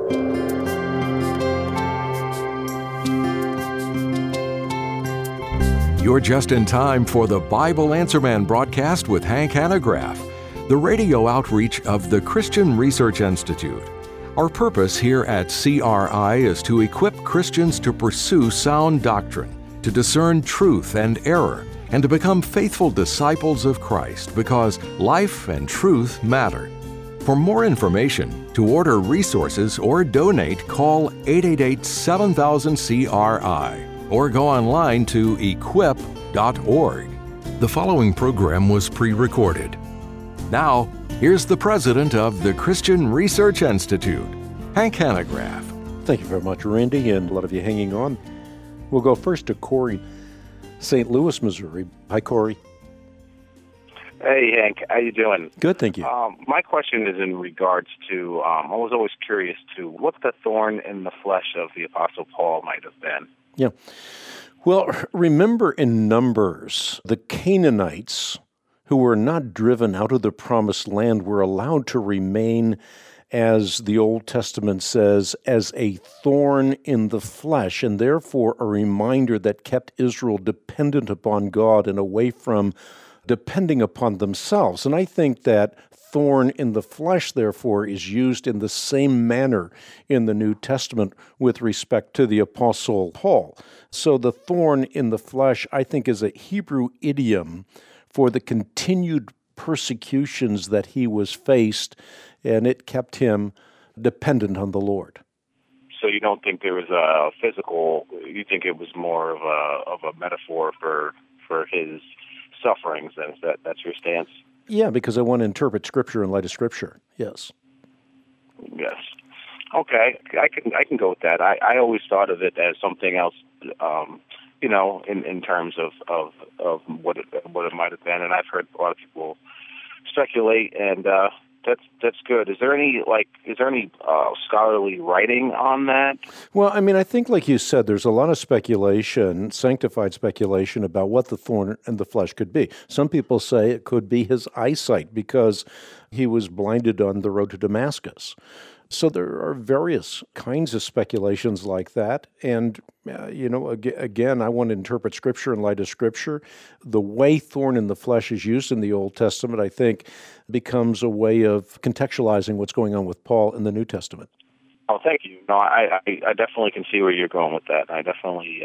You're just in time for the Bible Answer Man broadcast with Hank Hanegraaff, the radio outreach of the Christian Research Institute. Our purpose here at CRI is to equip Christians to pursue sound doctrine, to discern truth and error, and to become faithful disciples of Christ, because life and truth matter. For more information, to order resources or donate, call 888-7000-CRI or go online to equip.org. The following program was pre-recorded. Now, here's the president of the Christian Research Institute, Hank Hanegraaff. Thank you very much, Randy, and a lot of you hanging on. We'll go first to Corey, St. Louis, Missouri. Hi, Corey. Hey, Hank. How you doing? Good, thank you. My question is in regards to, I was always curious to what the thorn in the flesh of the Apostle Paul might have been. Yeah. Well, remember in Numbers, the Canaanites who were not driven out of the promised land were allowed to remain, as the Old Testament says, as a thorn in the flesh, and therefore a reminder that kept Israel dependent upon God and away from depending upon themselves. And I think that thorn in the flesh, therefore, is used in the same manner in the New Testament with respect to the Apostle Paul. So the thorn in the flesh, I think, is a Hebrew idiom for the continued persecutions that he was faced, and it kept him dependent on the Lord. So you don't think there was a physical, you think it was more of a metaphor for his sufferings, then? That's your stance? Yeah, because I want to interpret Scripture in light of Scripture. Yes. Yes. Okay, I can go with that. I always thought of it as something else, in terms of what it might have been, and I've heard a lot of people speculate, and that's good. Is there any scholarly writing on that? Well, I mean, I think, like you said, there's a lot of speculation, sanctified speculation, about what the thorn in the flesh could be. Some people say it could be his eyesight because he was blinded on the road to Damascus. So there are various kinds of speculations like that. And, again, I want to interpret Scripture in light of Scripture. The way thorn in the flesh is used in the Old Testament, I think, becomes a way of contextualizing what's going on with Paul in the New Testament. Oh, thank you. No, I definitely can see where you're going with that. I definitely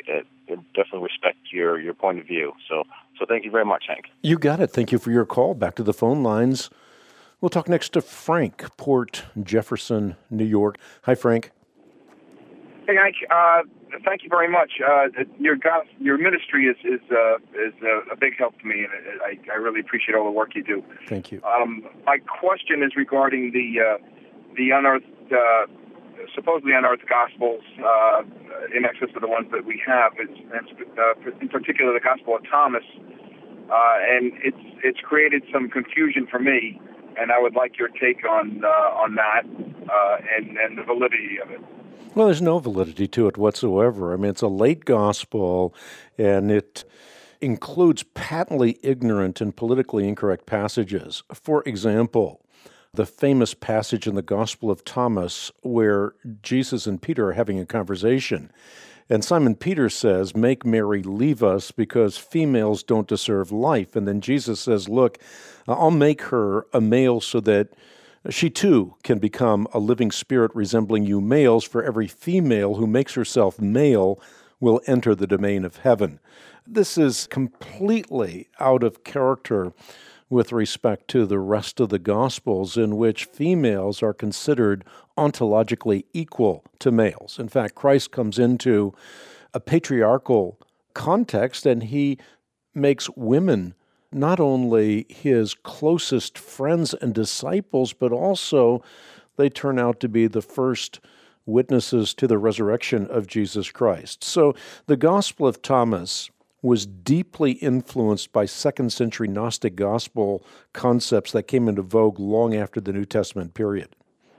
respect your point of view. So thank you very much, Hank. You got it. Thank you for your call. Back to the phone lines. We'll talk next to Frank, Port Jefferson, New York. Hi, Frank. Hey, Hank. Thank you very much. Your ministry is a big help to me, and I really appreciate all the work you do. Thank you. My question is regarding the unearthed, supposedly unearthed Gospels, in excess of the ones that we have. In particular, the Gospel of Thomas, and it's created some confusion for me. And I would like your take on that and the validity of it. Well, there's no validity to it whatsoever. I mean, it's a late gospel, and it includes patently ignorant and politically incorrect passages. For example, the famous passage in the Gospel of Thomas where Jesus and Peter are having a conversation. And Simon Peter says, "Make Mary leave us because females don't deserve life." And then Jesus says, "Look, I'll make her a male so that she too can become a living spirit resembling you males, for every female who makes herself male will enter the domain of heaven." This is completely out of character with respect to the rest of the Gospels, in which females are considered ontologically equal to males. In fact, Christ comes into a patriarchal context, and he makes women not only his closest friends and disciples, but also they turn out to be the first witnesses to the resurrection of Jesus Christ. So the Gospel of Thomas was deeply influenced by second-century Gnostic gospel concepts that came into vogue long after the New Testament period.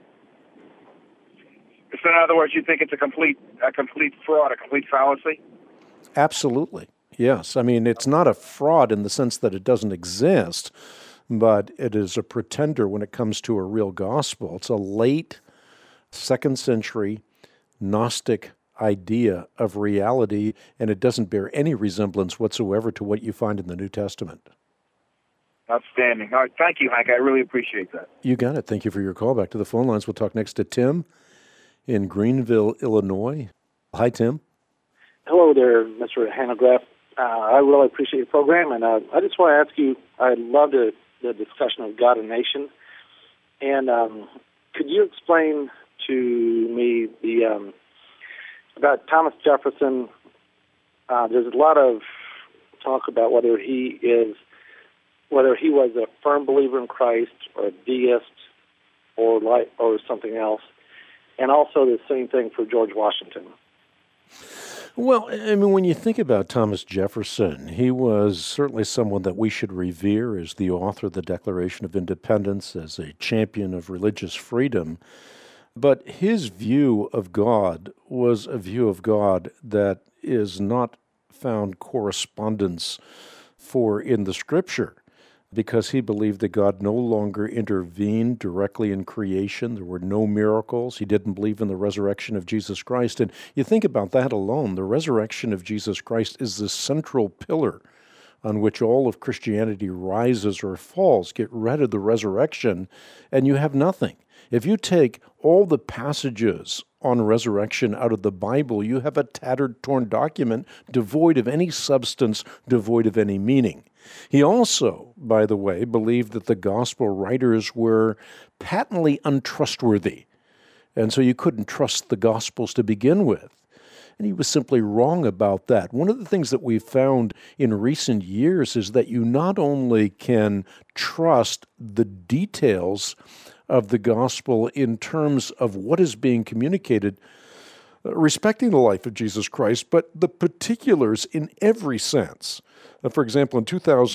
So in other words, you think it's a complete fraud, a complete fallacy? Absolutely, yes. I mean, it's not a fraud in the sense that it doesn't exist, but it is a pretender when it comes to a real gospel. It's a late second century Gnostic idea of reality, and it doesn't bear any resemblance whatsoever to what you find in the New Testament. Outstanding. All right, thank you, Hank. I really appreciate that. You got it. Thank you for your call. Back to the phone lines. We'll talk next to Tim in Greenville, Illinois. Hi, Tim. Hello there, Mr. Hanegraaff. I really appreciate your program, and I just want to ask you, I loved the discussion of God and nation, and could you explain to me about Thomas Jefferson? There's a lot of talk about whether he was a firm believer in Christ or a deist or something else, and also the same thing for George Washington. Well, I mean, when you think about Thomas Jefferson, he was certainly someone that we should revere as the author of the Declaration of Independence, as a champion of religious freedom. But his view of God was a view of God that is not found correspondence for in the Scripture, because he believed that God no longer intervened directly in creation. There were no miracles. He didn't believe in the resurrection of Jesus Christ. And you think about that alone, the resurrection of Jesus Christ is the central pillar on which all of Christianity rises or falls. Get rid of the resurrection, and you have nothing. If you take all the passages on resurrection out of the Bible, you have a tattered, torn document devoid of any substance, devoid of any meaning. He also, by the way, believed that the gospel writers were patently untrustworthy, and so you couldn't trust the gospels to begin with. And he was simply wrong about that. One of the things that we've found in recent years is that you not only can trust the details of the gospel in terms of what is being communicated, respecting the life of Jesus Christ, but the particulars in every sense. For example, in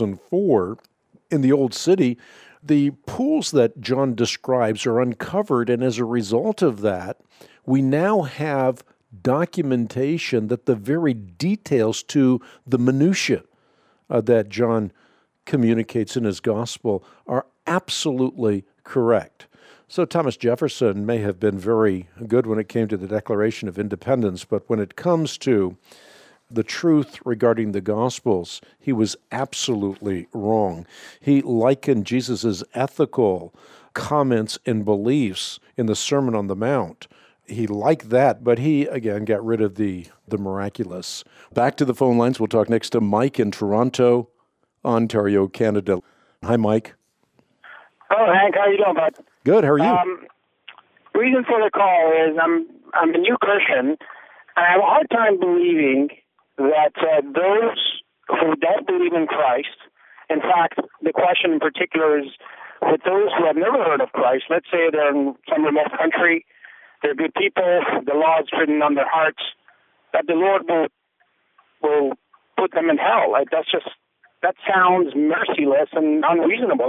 2004, in the Old City, the pools that John describes are uncovered, and as a result of that, we now have documentation that the very details to the minutiae that John communicates in his gospel are absolutely correct. So Thomas Jefferson may have been very good when it came to the Declaration of Independence, but when it comes to the truth regarding the Gospels, he was absolutely wrong. He likened Jesus' ethical comments and beliefs in the Sermon on the Mount. He liked that, but he, again, got rid of the miraculous. Back to the phone lines. We'll talk next to Mike in Toronto, Ontario, Canada. Hi, Mike. Hello, Hank. How you doing, bud? Good. How are you? Reason for the call is I'm a new Christian, and I have a hard time believing that those who don't believe in Christ, in fact, the question in particular is with those who have never heard of Christ, let's say they're in some remote country, they're good people, the law is written on their hearts, that the Lord will put them in hell. That sounds merciless and unreasonable.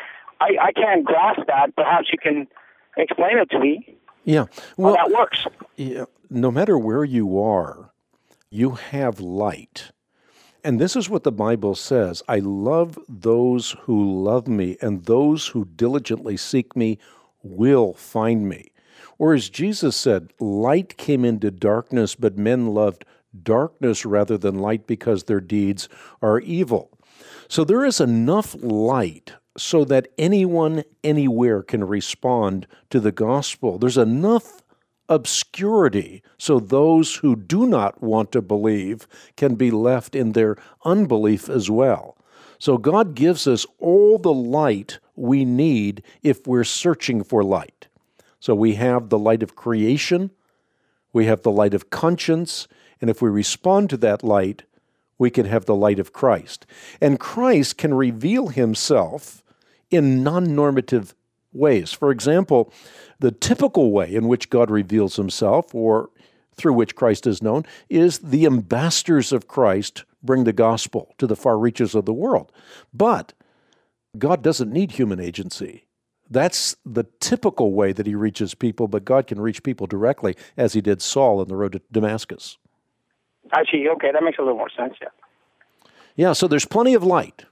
I can't grasp that. Perhaps you can explain it to me. Yeah. Well, how that works. Yeah. No matter where you are, you have light. And this is what the Bible says. I love those who love me, and those who diligently seek me will find me. Or as Jesus said, light came into darkness, but men loved darkness rather than light because their deeds are evil. So there is enough light so that anyone, anywhere can respond to the gospel. There's enough obscurity so those who do not want to believe can be left in their unbelief as well. So God gives us all the light we need if we're searching for light. So we have the light of creation, we have the light of conscience, and if we respond to that light, we can have the light of Christ. And Christ can reveal himself in non-normative ways. For example, the typical way in which God reveals himself, or through which Christ is known, is the ambassadors of Christ bring the gospel to the far reaches of the world. But God doesn't need human agency. That's the typical way that he reaches people, but God can reach people directly, as he did Saul on the road to Damascus. I see. Okay, that makes a little more sense, yeah. Yeah, so there's plenty of light.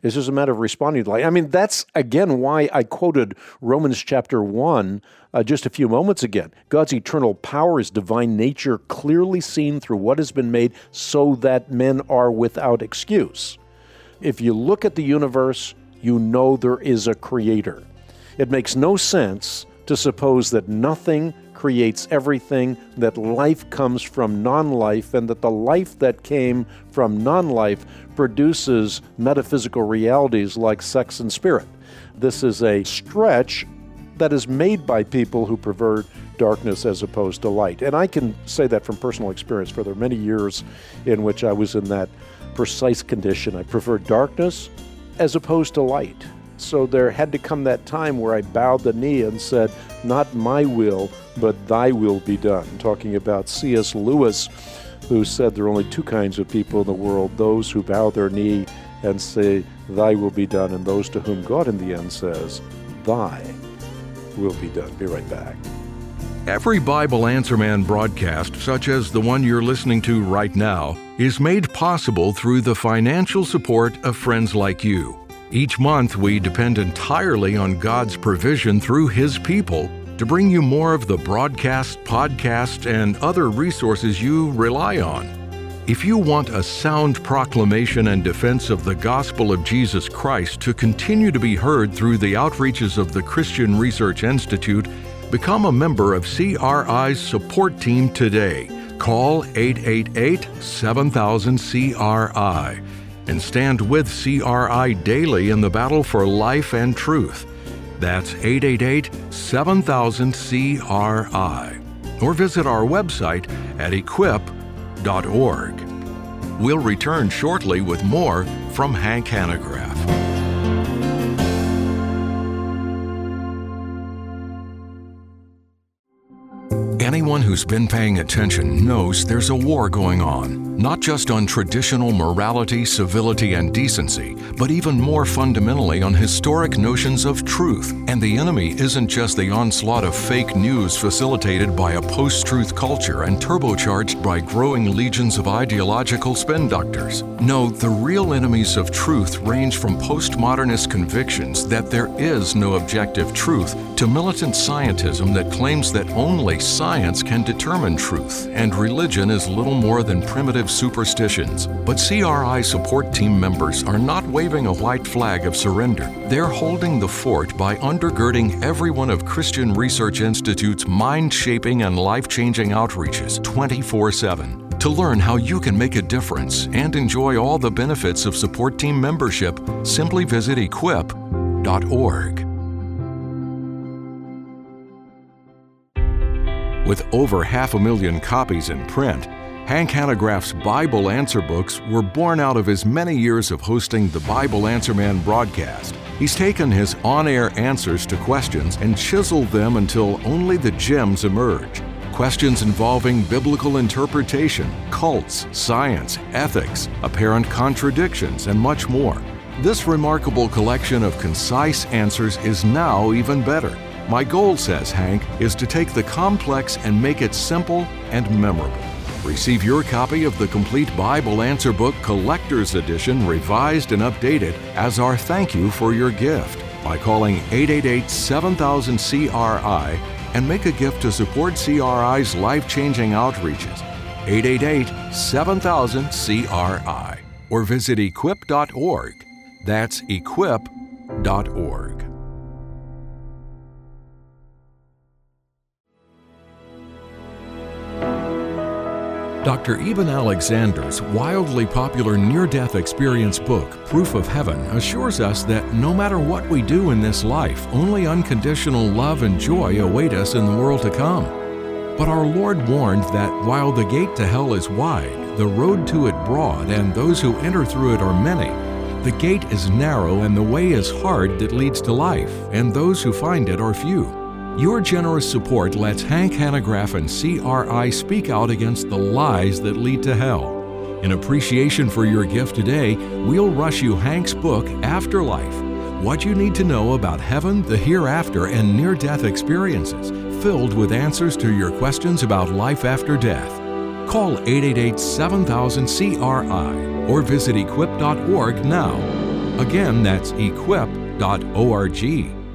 It's just a matter of responding to light. I mean, that's, again, why I quoted Romans chapter 1 just a few moments ago. God's eternal power, His divine nature, clearly seen through what has been made so that men are without excuse. If you look at the universe, you know there is a creator. It makes no sense to suppose that nothing creates everything, that life comes from non-life, and that the life that came from non-life produces metaphysical realities like sex and spirit. This is a stretch that is made by people who prefer darkness as opposed to light. And I can say that from personal experience, for there are many years in which I was in that precise condition. I preferred darkness as opposed to light. So there had to come that time where I bowed the knee and said, not my will, but thy will be done. Talking about C.S. Lewis, who said there are only two kinds of people in the world, those who bow their knee and say, thy will be done, and those to whom God in the end says, thy will be done. Be right back. Every Bible Answer Man broadcast, such as the one you're listening to right now, is made possible through the financial support of friends like you. Each month, we depend entirely on God's provision through His people to bring you more of the broadcast, podcast, and other resources you rely on. If you want a sound proclamation and defense of the gospel of Jesus Christ to continue to be heard through the outreaches of the Christian Research Institute, become a member of CRI's support team today. Call 888-7000-CRI and stand with CRI daily in the battle for life and truth. That's 888-7000-CRI. Or visit our website at equip.org. We'll return shortly with more from Hank Hanegraaff. Anyone who's been paying attention knows there's a war going on, not just on traditional morality, civility, and decency, but even more fundamentally on historic notions of truth. And the enemy isn't just the onslaught of fake news facilitated by a post-truth culture and turbocharged by growing legions of ideological spin doctors. No, the real enemies of truth range from postmodernist convictions that there is no objective truth to militant scientism that claims that only science can determine truth, and religion is little more than primitive superstitions. But CRI support team members are not waving a white flag of surrender. They're holding the fort by undergirding every one of Christian Research Institute's mind-shaping and life-changing outreaches 24/7. To learn how you can make a difference and enjoy all the benefits of support team membership, simply visit equip.org. With over 500,000 copies in print, Hank Hanegraaff's Bible Answer books were born out of his many years of hosting the Bible Answer Man broadcast. He's taken his on-air answers to questions and chiseled them until only the gems emerge. Questions involving biblical interpretation, cults, science, ethics, apparent contradictions, and much more. This remarkable collection of concise answers is now even better. My goal, says Hank, is to take the complex and make it simple and memorable. Receive your copy of the complete Bible Answer Book Collector's Edition, revised and updated, as our thank you for your gift by calling 888-7000-CRI and make a gift to support CRI's life-changing outreaches. 888-7000-CRI. Or visit equip.org. That's equip.org. Dr. Eben Alexander's wildly popular near-death experience book, Proof of Heaven, assures us that no matter what we do in this life, only unconditional love and joy await us in the world to come. But our Lord warned that while the gate to hell is wide, the road to it broad, and those who enter through it are many, the gate is narrow and the way is hard that leads to life, and those who find it are few. Your generous support lets Hank Hanegraaff and CRI speak out against the lies that lead to hell. In appreciation for your gift today, we'll rush you Hank's book, Afterlife: What You Need to Know About Heaven, the Hereafter, and Near-Death Experiences, filled with answers to your questions about life after death. Call 888-7000-CRI or visit equip.org now. Again, that's equip.org.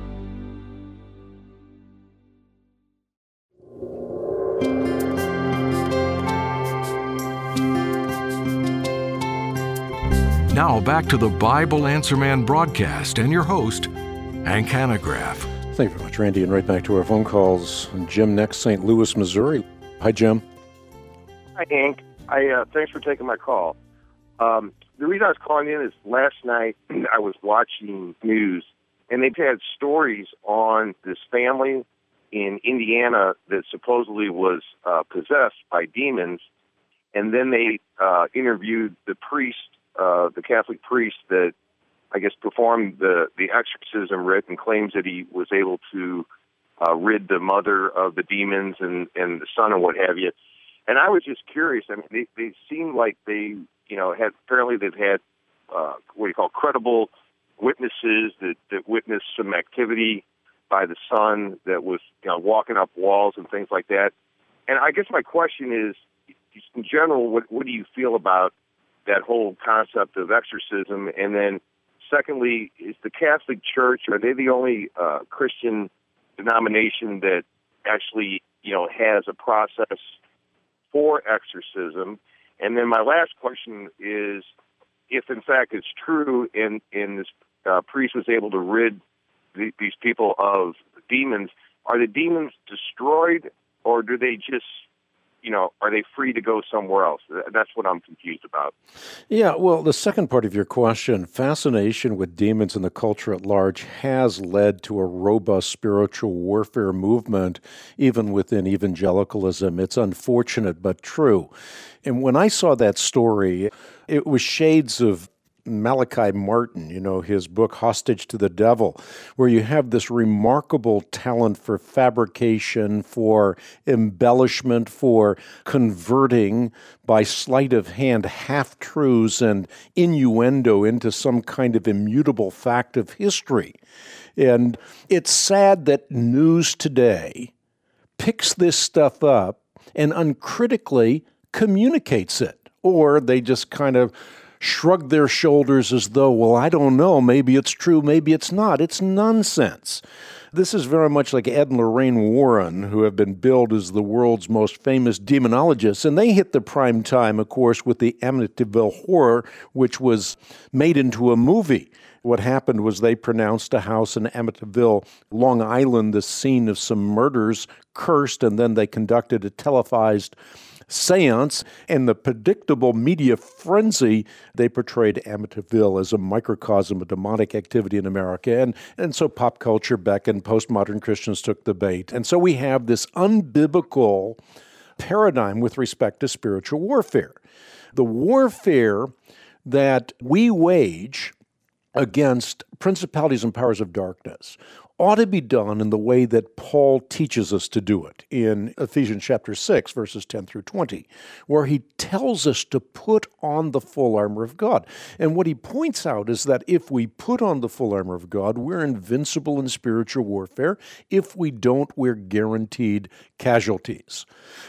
Now back to the Bible Answer Man broadcast and your host, Hank Hanegraaff. Thank you very much, Randy. And right back to our phone calls. Jim next, St. Louis, Missouri. Hi, Jim. Hi, Hank. Thanks for taking my call. The reason I was calling in is last night I was watching news, and they've had stories on this family in Indiana that supposedly was possessed by demons, and then they interviewed the priest, the Catholic priest that I guess performed the exorcism rite and claims that he was able to rid the mother of the demons and the son and what have you. And I was just curious. I mean, they seem like they've had what you call credible witnesses that witnessed some activity by the son that was walking up walls and things like that. And I guess my question is, just in general, what do you feel about that whole concept of exorcism? And then secondly, is the Catholic Church, are they the only Christian denomination that actually, has a process for exorcism? And then my last question is, if in fact it's true and this priest was able to rid these people of demons, are the demons destroyed, or do they just, are they free to go somewhere else? That's what I'm confused about. Yeah, well, the second part of your question, fascination with demons in the culture at large has led to a robust spiritual warfare movement, even within evangelicalism. It's unfortunate, but true. And when I saw that story, it was shades of Malachi Martin, his book Hostage to the Devil, where you have this remarkable talent for fabrication, for embellishment, for converting by sleight of hand half-truths and innuendo into some kind of immutable fact of history. And it's sad that news today picks this stuff up and uncritically communicates it, or they just kind of shrug their shoulders as though, well, I don't know, maybe it's true, maybe it's not. It's nonsense. This is very much like Ed and Lorraine Warren, who have been billed as the world's most famous demonologists, and they hit the prime time, of course, with the Amityville Horror, which was made into a movie. What happened was they pronounced a house in Amityville, Long Island, the scene of some murders, cursed, and then they conducted a televised seance. And the predictable media frenzy, they portrayed Amityville as a microcosm of demonic activity in America. And so pop culture beckoned, postmodern Christians took the bait. And so we have this unbiblical paradigm with respect to spiritual warfare. The warfare that we wage against principalities and powers of darkness ought to be done in the way that Paul teaches us to do it in Ephesians chapter 6, verses 10 through 20, where he tells us to put on the full armor of God. And what he points out is that if we put on the full armor of God, we're invincible in spiritual warfare. If we don't, we're guaranteed casualties.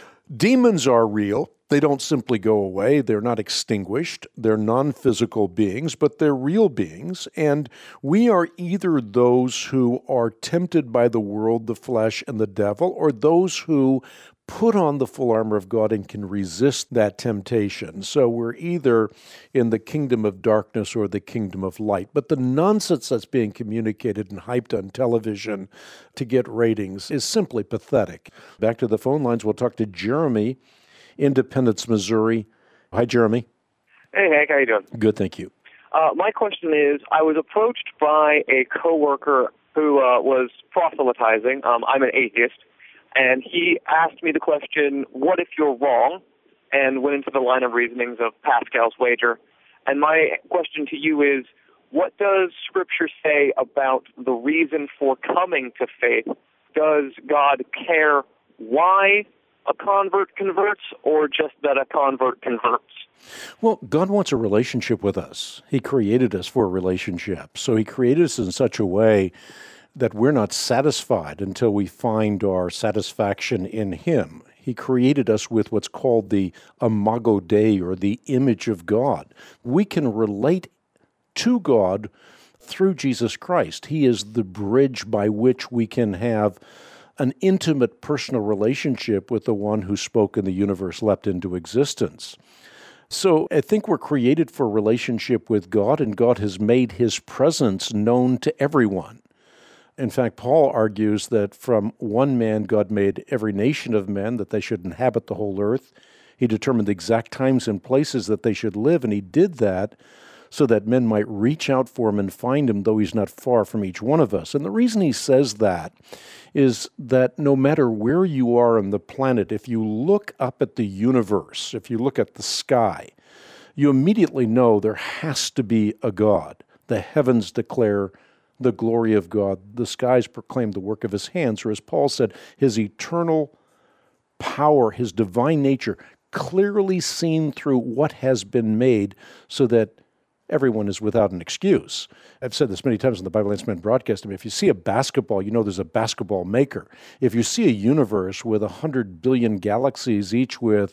Demons are real. They don't simply go away. They're not extinguished. They're non-physical beings, but they're real beings. And we are either those who are tempted by the world, the flesh, and the devil, or those who put on the full armor of God and can resist that temptation. So we're either in the kingdom of darkness or the kingdom of light. But the nonsense that's being communicated and hyped on television to get ratings is simply pathetic. Back to the phone lines. We'll talk to Jeremy, Independence, Missouri. Hi, Jeremy. Hey, Hank. How you doing? Good, thank you. My question is, I was approached by a coworker who was proselytizing. I'm an atheist, and he asked me the question, what if you're wrong? And went into the line of reasonings of Pascal's wager. And my question to you is, what does Scripture say about the reason for coming to faith? Does God care why a convert converts, or just that a convert converts? Well, God wants a relationship with us. He created us for a relationship. So he created us in such a way that we're not satisfied until we find our satisfaction in him. He created us with what's called the imago Dei, or the image of God. We can relate to God through Jesus Christ. He is the bridge by which we can have an intimate personal relationship with the one who spoke and the universe leapt into existence. So I think we're created for a relationship with God, and God has made his presence known to everyone. In fact, Paul argues that from one man God made every nation of men, that they should inhabit the whole earth. He determined the exact times and places that they should live, and he did that so that men might reach out for him and find him, though he's not far from each one of us. And the reason he says that is that no matter where you are on the planet, if you look up at the universe, if you look at the sky, you immediately know there has to be a God. The heavens declare the glory of God. The skies proclaim the work of his hands, or as Paul said, his eternal power, his divine nature, clearly seen through what has been made, so that everyone is without an excuse. I've said this many times in the Bible Answer Man broadcast. I mean, if you see a basketball, you know there's a basketball maker. If you see a universe with 100 billion galaxies, each with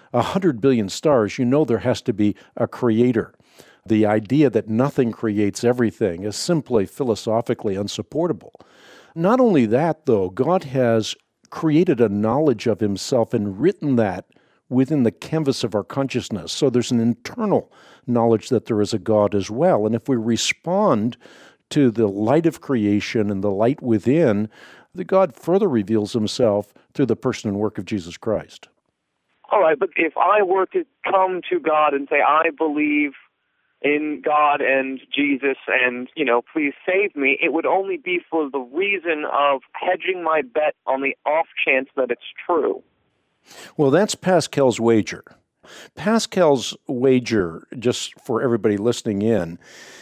100 billion stars, you know there has to be a creator. The idea that nothing creates everything is simply philosophically unsupportable. Not only that, though, God has created a knowledge of himself and written that within the canvas of our consciousness. So there's an internal knowledge that there is a God as well. And if we respond to the light of creation and the light within, the God further reveals himself through the person and work of Jesus Christ. All right, but if I were to come to God and say, I believe in God and Jesus and, please save me, it would only be for the reason of hedging my bet on the off chance that it's true. Well, that's Pascal's wager. Pascal's wager, just for everybody listening in,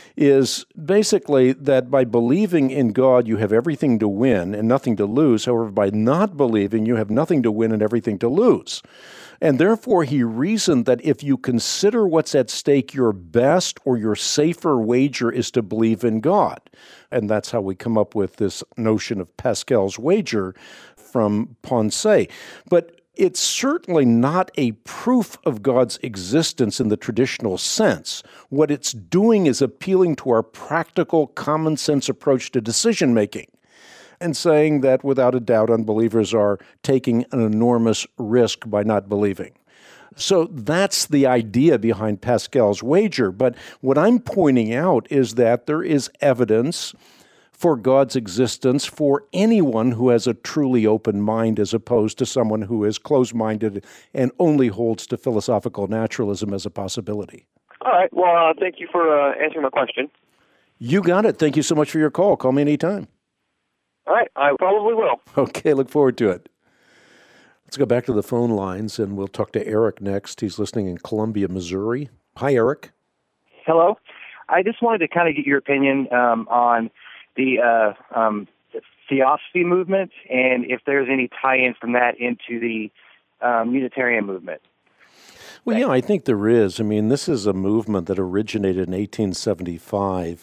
is basically that by believing in God, you have everything to win and nothing to lose. However, by not believing, you have nothing to win and everything to lose. And therefore, he reasoned that if you consider what's at stake, your best or your safer wager is to believe in God. And that's how we come up with this notion of Pascal's wager from Ponce. But it's certainly not a proof of God's existence in the traditional sense. What it's doing is appealing to our practical, common sense approach to decision making and saying that without a doubt unbelievers are taking an enormous risk by not believing. So that's the idea behind Pascal's wager. But what I'm pointing out is that there is evidence for God's existence for anyone who has a truly open mind, as opposed to someone who is closed-minded and only holds to philosophical naturalism as a possibility. All right. Well, thank you for answering my question. You got it. Thank you so much for your call. Call me anytime. All right. I probably will. Okay. Look forward to it. Let's go back to the phone lines, and we'll talk to Eric next. He's listening in Columbia, Missouri. Hi, Eric. Hello. I just wanted to kind of get your opinion on the Theosophy movement, and if there's any tie-in from that into the Unitarian movement. Well, yeah, I think there is. I mean, this is a movement that originated in 1875.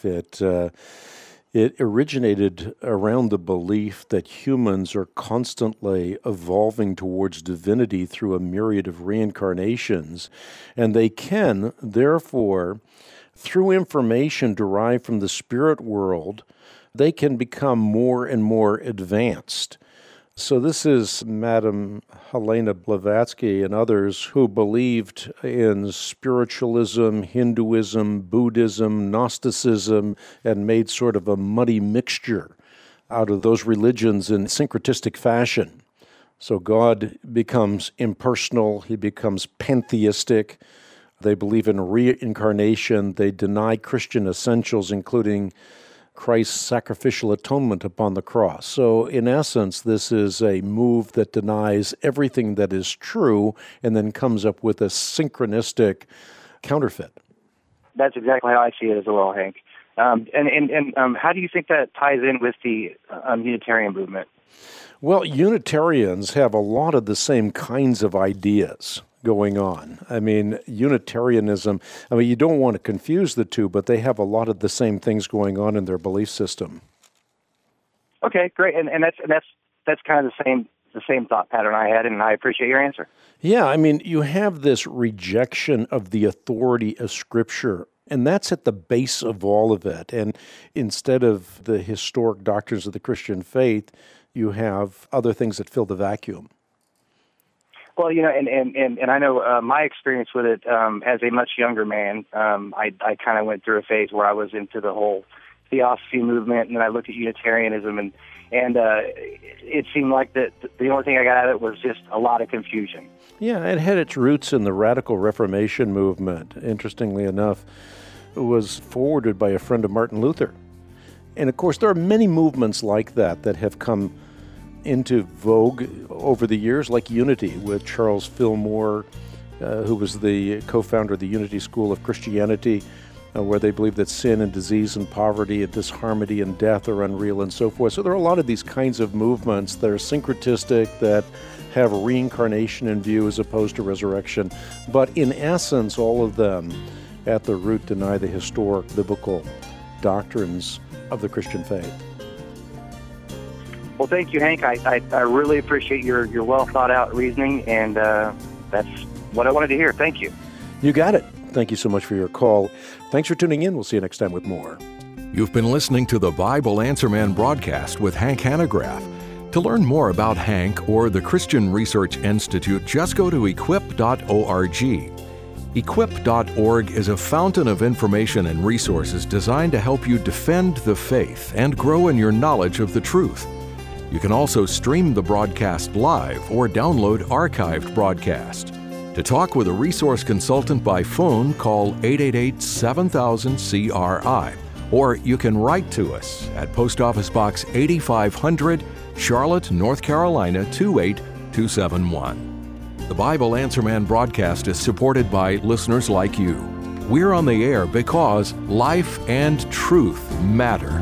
It originated around the belief that humans are constantly evolving towards divinity through a myriad of reincarnations, and they can, therefore, through information derived from the spirit world, they can become more and more advanced. So this is Madame Helena Blavatsky and others who believed in spiritualism, Hinduism, Buddhism, Gnosticism, and made sort of a muddy mixture out of those religions in syncretistic fashion. So God becomes impersonal, he becomes pantheistic. They believe in reincarnation. They deny Christian essentials, including Christ's sacrificial atonement upon the cross. So in essence, this is a move that denies everything that is true and then comes up with a synchronistic counterfeit. That's exactly how I see it as well, Hank. And how do you think that ties in with the Unitarian movement? Well, Unitarians have a lot of the same kinds of ideas going on. I mean, Unitarianism, you don't want to confuse the two, but they have a lot of the same things going on in their belief system. Okay, great. And that's kind of the same thought pattern I had, and I appreciate your answer. Yeah, you have this rejection of the authority of Scripture And that's at the base of all of it. And instead of the historic doctrines of the Christian faith, you have other things that fill the vacuum. Well, and I know my experience with it as a much younger man, I kind of went through a phase where I was into the whole theosophy movement, and then I looked at Unitarianism, and it seemed like that the only thing I got out of it was just a lot of confusion. Yeah, it had its roots in the Radical Reformation movement. Interestingly enough, it was forwarded by a friend of Martin Luther. And of course, there are many movements like that have come into vogue over the years, like Unity with Charles Fillmore, who was the co-founder of the Unity School of Christianity, where they believe that sin and disease and poverty and disharmony and death are unreal and so forth. So there are a lot of these kinds of movements that are syncretistic, that have reincarnation in view as opposed to resurrection. But in essence, all of them at the root deny the historic biblical doctrines of the Christian faith. Well, thank you, Hank. I really appreciate your well-thought-out reasoning, and that's what I wanted to hear. Thank you. You got it. Thank you so much for your call. Thanks for tuning in. We'll see you next time with more. You've been listening to the Bible Answer Man broadcast with Hank Hanegraaff. To learn more about Hank or the Christian Research Institute, just go to equip.org. Equip.org is a fountain of information and resources designed to help you defend the faith and grow in your knowledge of the truth. You can also stream the broadcast live or download archived broadcast. To talk with a resource consultant by phone, call 888-7000-CRI, or you can write to us at Post Office Box 8500, Charlotte, North Carolina 28271. The Bible Answer Man broadcast is supported by listeners like you. We're on the air because life and truth matter.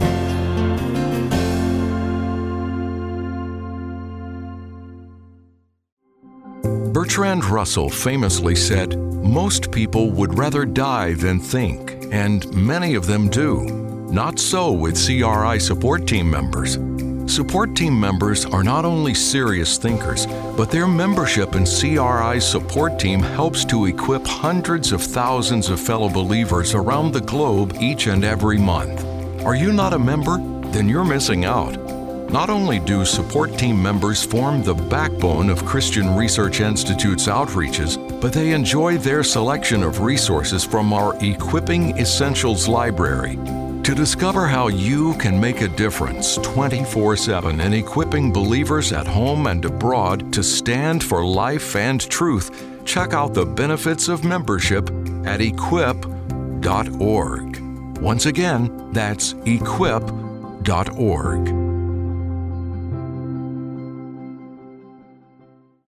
Bertrand Russell famously said, "Most people would rather die than think, and many of them do. Not so with CRI support team members. Support team members are not only serious thinkers, but their membership in CRI's support team helps to equip hundreds of thousands of fellow believers around the globe each and every month. Are you not a member? Then you're missing out. Not only do support team members form the backbone of Christian Research Institute's outreaches, but they enjoy their selection of resources from our Equipping Essentials library. To discover how you can make a difference 24/7 in equipping believers at home and abroad to stand for life and truth, check out the benefits of membership at equip.org. Once again, that's equip.org.